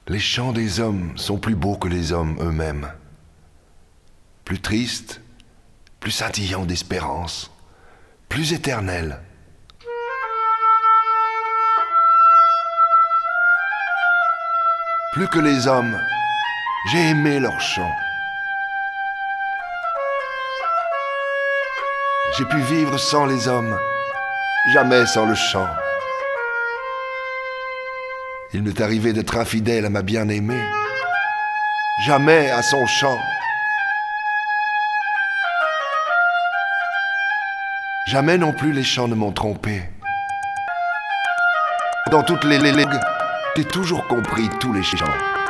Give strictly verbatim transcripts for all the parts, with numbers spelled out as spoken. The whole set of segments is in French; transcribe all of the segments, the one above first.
Les chants des hommes sont plus beaux que les hommes eux-mêmes, plus tristes, plus scintillants d'espérance, plus éternels. Plus que les hommes, j'ai aimé leurs chants. J'ai pu vivre sans les hommes, jamais sans le chant. Il m'est arrivé d'être infidèle à ma bien-aimée, jamais à son chant. Jamais non plus les chants ne m'ont trompé. Dans toutes les langues, j'ai toujours compris tous les chants.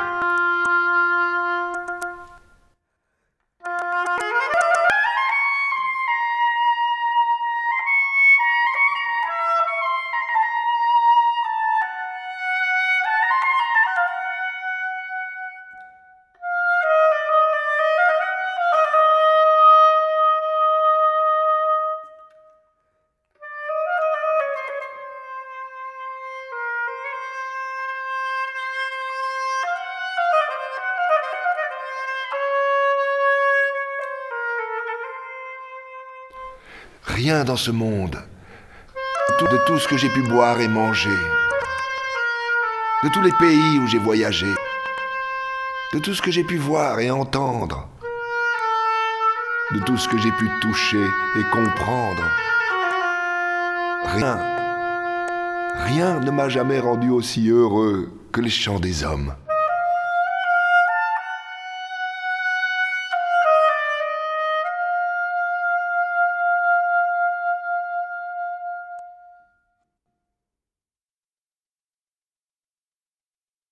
Rien dans ce monde, tout- de tout ce que j'ai pu boire et manger, de tous les pays où j'ai voyagé, de tout ce que j'ai pu voir et entendre, de tout ce que j'ai pu toucher et comprendre. Rien, rien ne m'a jamais rendu aussi heureux que les chants des hommes.